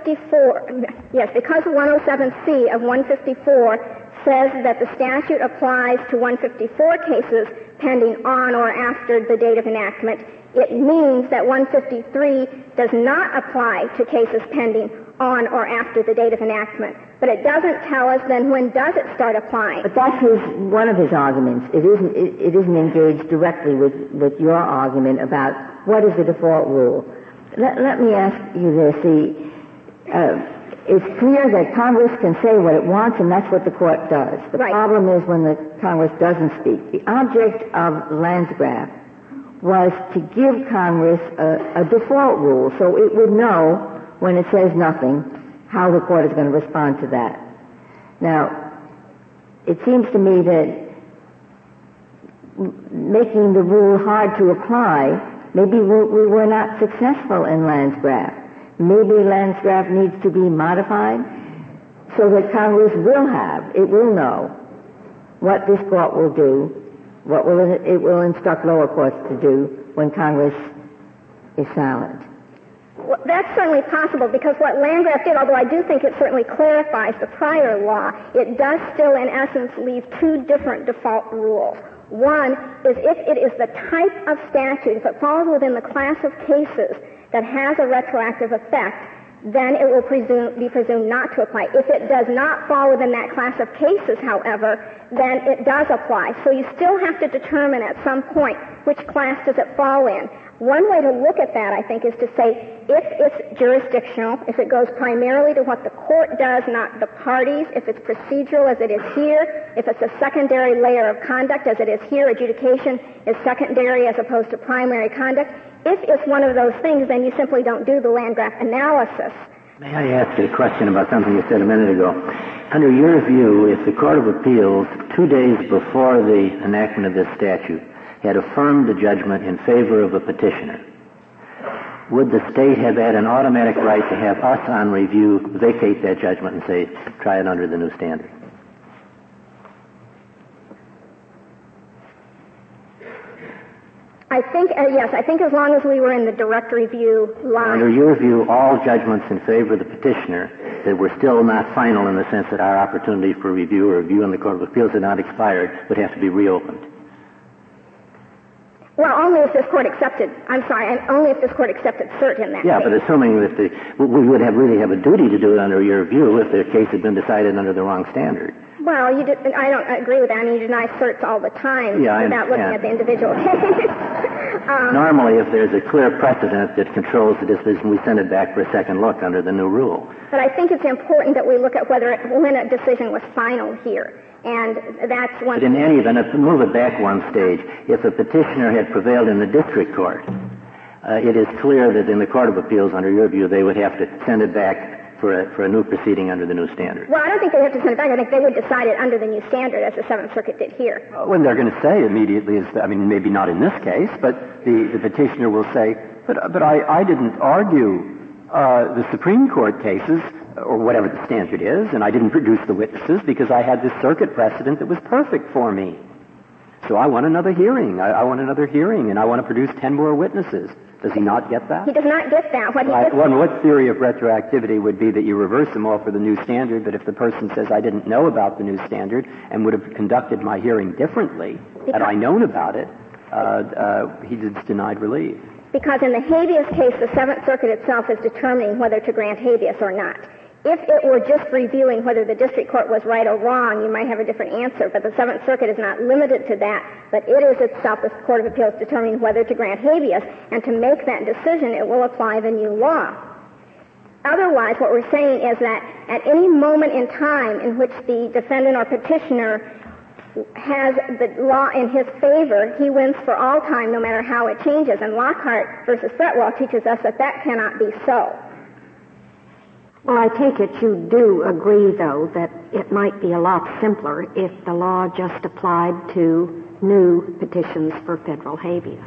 107C of 154 says that the statute applies to 154 cases pending on or after the date of enactment, it means that 153 does not apply to cases pending on or after the date of enactment. But it doesn't tell us then when does it start applying. But that's one of his arguments. It isn't engaged directly with your argument about what is the default rule. Let me ask you this. It's clear that Congress can say what it wants, and that's what the court does. The problem is when the Congress doesn't speak. The object of Landgraf was to give Congress a default rule, so it would know when it says nothing how the court is going to respond to that. Now, it seems to me that making the rule hard to apply, maybe we were not successful in Landgraf. Maybe Landgraf needs to be modified so that Congress will know what this court will do, what it will instruct lower courts to do when Congress is silent. Well, that's certainly possible, because what Landgraf did, although I do think it certainly clarifies the prior law, it does still, in essence, leave two different default rules. One is if it is the type of statute, if it falls within the class of cases that has a retroactive effect, then it will be presumed not to apply. If it does not fall within that class of cases, however, then it does apply. So you still have to determine at some point which class does it fall in. One way to look at that, I think, is to say if it's jurisdictional, if it goes primarily to what the court does, not the parties, if it's procedural as it is here, if it's a secondary layer of conduct as it is here, adjudication is secondary as opposed to primary conduct. If it's one of those things, then you simply don't do the Landgraf analysis. May I ask you a question about something you said a minute ago? Under your view, if the Court of Appeals, 2 days before the enactment of this statute, had affirmed the judgment in favor of a petitioner, would the state have had an automatic right to have us on review vacate that judgment and say, try it under the new standard? I think, yes, I think as long as we were in the direct review line. Under your view, all judgments in favor of the petitioner that were still not final in the sense that our opportunity for review or review in the Court of Appeals had not expired would have to be reopened. Well, only if this court accepted cert in that case. But assuming that we would really have a duty to do it under your view if the case had been decided under the wrong standard. Well, I don't agree with that. I mean, you deny certs all the time without looking at the individual case. Normally, if there's a clear precedent that controls the decision, we send it back for a second look under the new rule. But I think it's important that we look at when a decision was final here. And that's one. But in any event, if we move it back one stage, if a petitioner had prevailed in the district court, it is clear that in the Court of Appeals, under your view, they would have to send it back for a new proceeding under the new standard. Well, I don't think they have to send it back. I think they would decide it under the new standard, as the Seventh Circuit did here. When they're going to say immediately is, maybe not in this case, but the petitioner will say, but I didn't argue the Supreme Court cases, or whatever the standard is, and I didn't produce the witnesses because I had this circuit precedent that was perfect for me. So I want another hearing. I want another hearing, and I want to produce 10 more witnesses. Does he not get that? He does not get that. What theory of retroactivity would be that you reverse them all for the new standard, but if the person says, I didn't know about the new standard and would have conducted my hearing differently, had I known about it, he is denied relief. Because in the habeas case, the Seventh Circuit itself is determining whether to grant habeas or not. If it were just reviewing whether the district court was right or wrong, you might have a different answer, but the Seventh Circuit is not limited to that, but it is itself, the Court of Appeals, determining whether to grant habeas, and to make that decision, it will apply the new law. Otherwise, what we're saying is that at any moment in time in which the defendant or petitioner has the law in his favor, he wins for all time, no matter how it changes, and Lockhart versus Fretwell teaches us that that cannot be so. Well, I take it you do agree, though, that it might be a lot simpler if the law just applied to new petitions for federal habeas.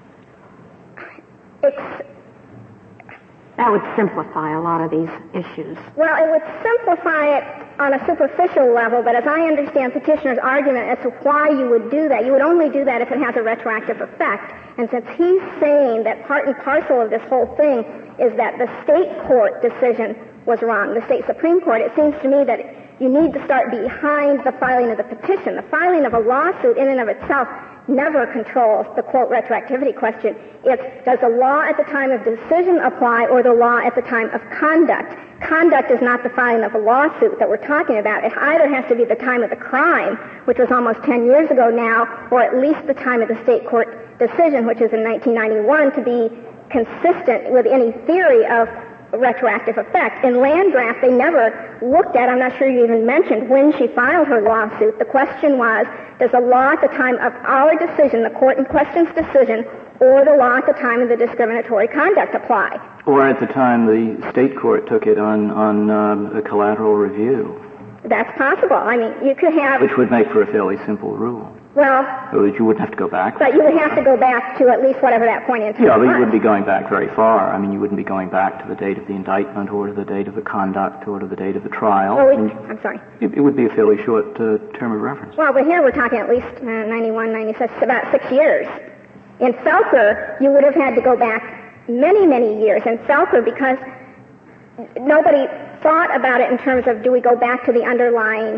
That would simplify a lot of these issues. Well, it would simplify it on a superficial level, but as I understand petitioner's argument as to why you would do that, you would only do that if it has a retroactive effect. And since he's saying that part and parcel of this whole thing is that the state court decision was wrong, the state Supreme Court, it seems to me that you need to start behind the filing of the petition. The filing of a lawsuit in and of itself never controls the, quote, retroactivity question. It's does the law at the time of decision apply or the law at the time of conduct? Conduct is not the filing of a lawsuit that we're talking about. It either has to be the time of the crime, which was almost 10 years ago now, or at least the time of the state court decision, which is in 1991, to be consistent with any theory of retroactive effect. In Landgraf, they never looked at, I'm not sure you even mentioned, when she filed her lawsuit. The question was, does the law at the time of our decision, the court in question's decision, or the law at the time of the discriminatory conduct apply? Or at the time the state court took it on a collateral review. That's possible. I mean, you could have... Which would make for a fairly simple rule. Well... So that you wouldn't have to go back. But you would have to go back to at least whatever that point in time was. Yeah, but you wouldn't be going back very far. I mean, you wouldn't be going back to the date of the indictment or to the date of the conduct or to the date of the trial. I'm sorry. It would be a fairly short term of reference. Well, but here we're talking at least 91, 96, about 6 years. In Felker, you would have had to go back many, many years. In Felker, because nobody thought about it in terms of do we go back to the underlying...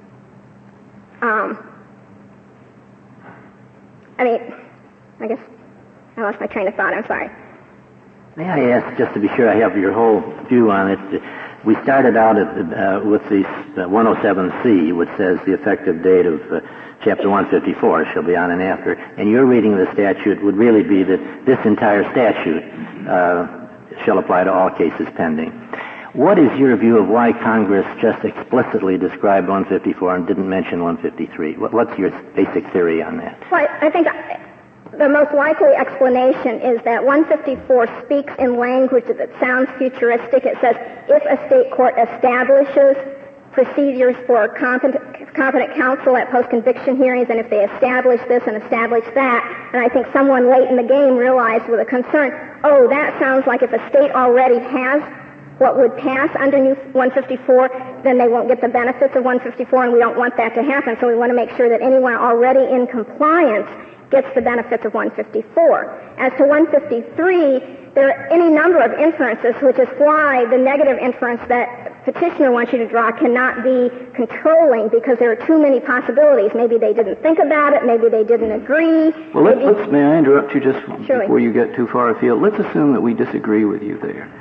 I guess I lost my train of thought. I'm sorry. May I ask, just to be sure I have your whole view on it, we started out with the 107C, which says the effective date of Chapter 154 shall be on and after, and your reading of the statute would really be that this entire statute shall apply to all cases pending. What is your view of why Congress just explicitly described 154 and didn't mention 153? What's your basic theory on that? Well, I think the most likely explanation is that 154 speaks in language that sounds futuristic. It says, if a state court establishes procedures for competent counsel at post-conviction hearings, and if they establish this and establish that, and I think someone late in the game realized with a concern, oh, that sounds like if a state already has what would pass under new 154, then they won't get the benefits of 154, and we don't want that to happen, so we want to make sure that anyone already in compliance gets the benefits of 154. As to 153, there are any number of inferences, which is why the negative inference that petitioner wants you to draw cannot be controlling, because there are too many possibilities. Maybe they didn't think about it, maybe they didn't agree. Well, may I interrupt you just before you get too far afield? Let's assume that we disagree with you there.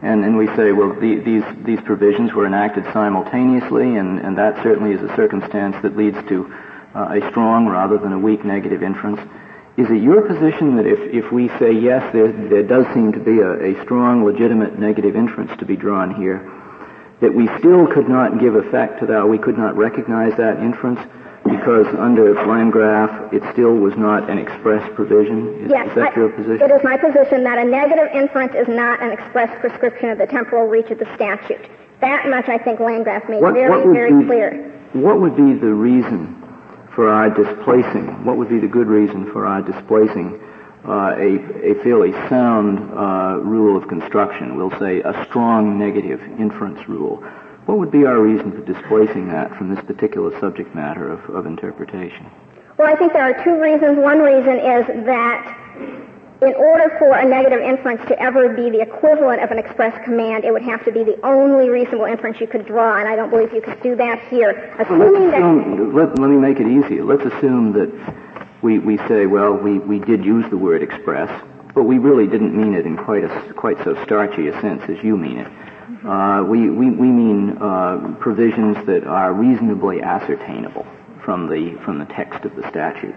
And we say, well, these provisions were enacted simultaneously, and that certainly is a circumstance that leads to a strong rather than a weak negative inference. Is it your position that if we say, yes, there does seem to be a strong, legitimate negative inference to be drawn here, that we still could not give effect to that, we could not recognize that inference because under Landgraf it still was not an express provision? Is that your position? It is my position that a negative inference is not an express prescription of the temporal reach of the statute. That much I think Landgraf made very clear. What would be the reason for our displacing, what would be the good reason for our displacing a fairly sound rule of construction, we'll say a strong negative inference rule? What would be our reason for displacing that from this particular subject matter of interpretation? Well, I think there are two reasons. One reason is that in order for a negative inference to ever be the equivalent of an express command, it would have to be the only reasonable inference you could draw, and I don't believe you could do that here. Let me make it easier. Let's assume that we say, well, we did use the word express, but we really didn't mean it in quite so starchy a sense as you mean it. We mean provisions that are reasonably ascertainable from the text of the statute.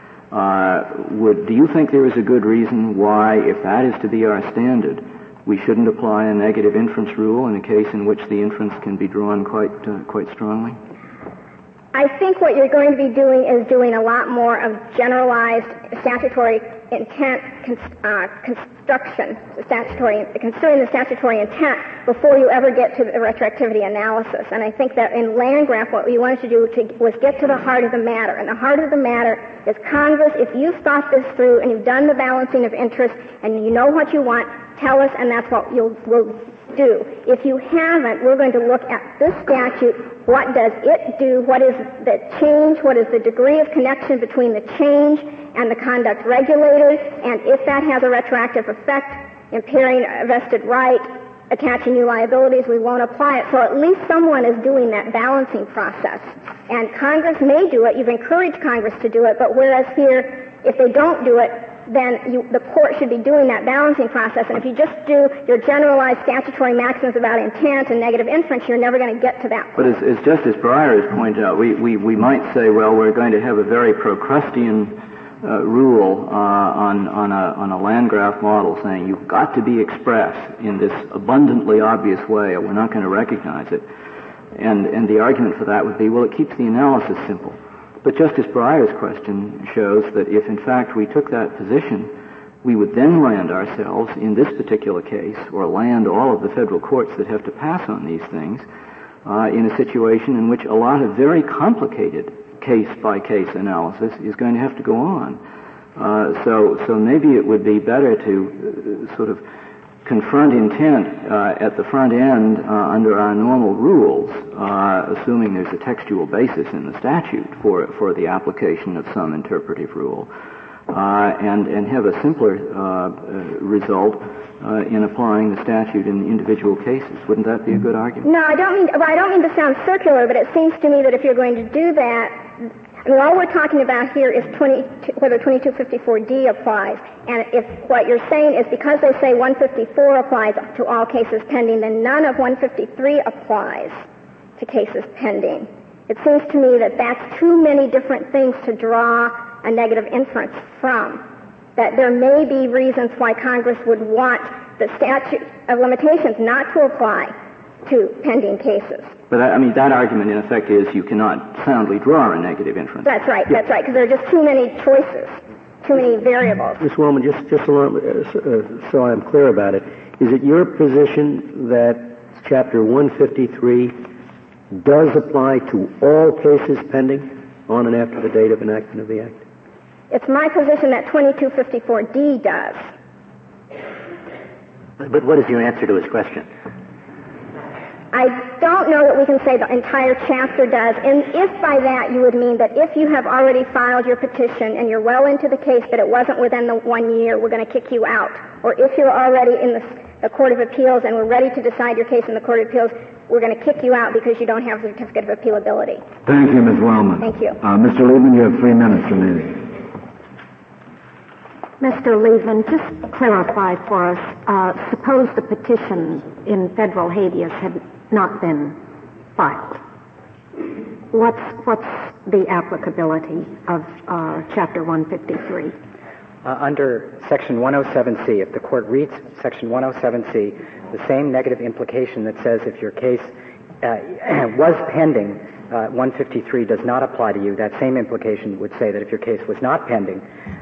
Do you think there is a good reason why, if that is to be our standard, we shouldn't apply a negative inference rule in a case in which the inference can be drawn quite strongly? I think what you're going to be doing is doing a lot more of generalized statutory intent construction, considering the statutory intent before you ever get to the retroactivity analysis. And I think that in Landgraf, what we wanted to do was get to the heart of the matter. And the heart of the matter is Congress, if you've thought this through and you've done the balancing of interest and you know what you want, tell us, and that's what we'll do. If you haven't, we're going to look at this statute. What does it do? What is the change? What is the degree of connection between the change and the conduct regulated? And if that has a retroactive effect, impairing a vested right, attaching new liabilities, we won't apply it. So at least someone is doing that balancing process. And Congress may do it. You've encouraged Congress to do it. But whereas here, if they don't do it, then the court should be doing that balancing process. And if you just do your generalized statutory maxims about intent and negative inference, you're never going to get to that point. But as Justice Breyer has pointed out, we might say, well, we're going to have a very Procrustean rule on a Landgraf model saying you've got to be express in this abundantly obvious way or we're not going to recognize it. And the argument for that would be, well, it keeps the analysis simple. But Justice Breyer's question shows that if, in fact, we took that position, we would then land ourselves, in this particular case, or land all of the federal courts that have to pass on these things, in a situation in which a lot of very complicated case-by-case analysis is going to have to go on. So maybe it would be better to sort of confront intent at the front end under our normal rules, assuming there's a textual basis in the statute for the application of some interpretive rule, and have a simpler result in applying the statute in individual cases. Wouldn't that be a good argument? No, I don't mean to sound circular, but it seems to me that if you're going to do that, I mean, all we're talking about here is whether 2254D applies. And if what you're saying is because they say 154 applies to all cases pending, then none of 153 applies to cases pending. It seems to me that that's too many different things to draw a negative inference from. That there may be reasons why Congress would want the statute of limitations not to apply to pending cases. But, I mean, that argument, in effect, is you cannot soundly draw a negative inference. That's right, because there are just too many choices, too many variables. Ms. Wellman, just so I'm clear about it, is it your position that Chapter 153 does apply to all cases pending on and after the date of enactment of the Act? It's my position that 2254D does. But what is your answer to his question? I don't know that we can say the entire chapter does. And if by that you would mean that if you have already filed your petition and you're well into the case but it wasn't within the 1 year, we're going to kick you out. Or if you're already in the Court of Appeals and we're ready to decide your case in the Court of Appeals, we're going to kick you out because you don't have a certificate of appealability. Thank you, Ms. Wellman. Thank you. Mr. Liebman, you have 3 minutes remaining. Mr. Liebman, just clarify for us, suppose the petition in federal habeas had not been filed. What's the applicability of Chapter 153? Under Section 107C, if the court reads Section 107C, the same negative implication that says if your case was pending, 153 does not apply to you, that same implication would say that if your case was not pending,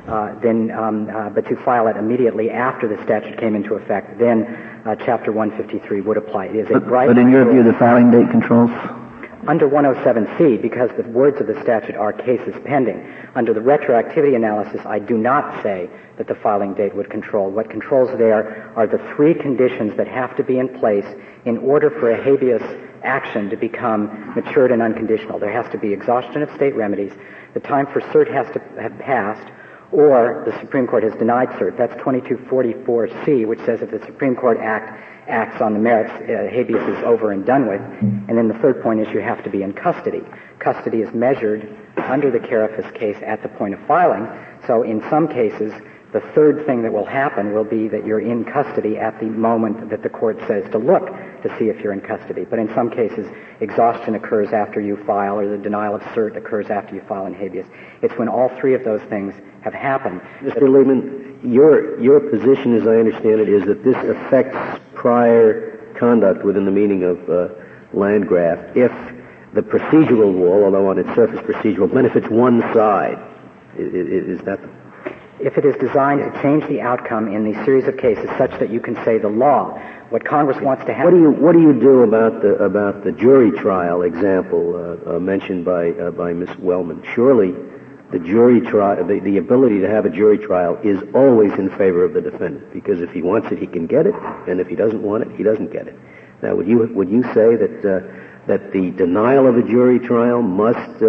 but you file it immediately after the statute came into effect, then Chapter 153 would apply. It is a bright... But in your view, the filing date controls? Under 107C, because the words of the statute are cases pending, under the retroactivity analysis, I do not say that the filing date would control. What controls there are the three conditions that have to be in place in order for a habeas action to become matured and unconditional. There has to be exhaustion of state remedies, the time for cert has to have passed, or the Supreme Court has denied cert. That's 2244C, which says if the Supreme Court acts on the merits, habeas is over and done with. And then the third point is you have to be in custody. Custody is measured under the Carafas case at the point of filing. So in some cases, the third thing that will happen will be that you're in custody at the moment that the court says to look to see if you're in custody. But in some cases, exhaustion occurs after you file, or the denial of cert occurs after you file in habeas. It's when all three of those things have happened. Mr. Liebman, your position, as I understand it, is that this affects prior conduct within the meaning of Landgraf if the procedural rule, although on its surface procedural, benefits one side. Is that the... If it is designed to change the outcome in these series of cases such that you can say the law, what Congress wants to have... What do you do about the jury trial example mentioned by Ms. Wellman? Surely the jury trial, the ability to have a jury trial is always in favor of the defendant, because if he wants it, he can get it, and if he doesn't want it, he doesn't get it. Now, would you say that the denial of a jury trial must,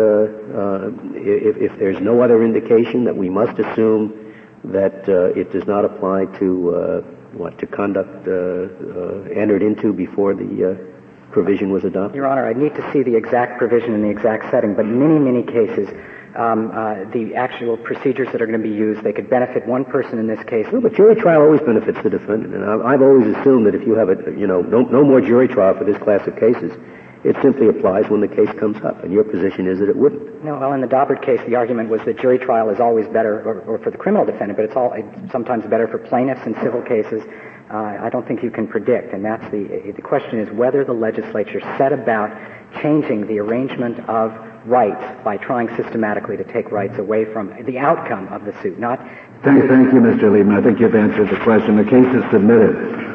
if there's no other indication, that we must assume that it does not apply to conduct entered into before the provision was adopted? Your Honor, I need to see the exact provision in the exact setting, but in many cases, the actual procedures that are going to be used, they could benefit one person in this case. Well, but jury trial always benefits the defendant, and I've always assumed that if you have no more jury trial for this class of cases, it simply applies when the case comes up, and your position is that it wouldn't. No, well, in the Daubert case, the argument was that jury trial is always better, or for the criminal defendant, but it's sometimes better for plaintiffs in civil cases. I don't think you can predict, and that's the question is whether the legislature set about changing the arrangement of rights by trying systematically to take rights away from the outcome of the suit, not... Thank you, Mr. Liebman. I think you've answered the question. The case is submitted.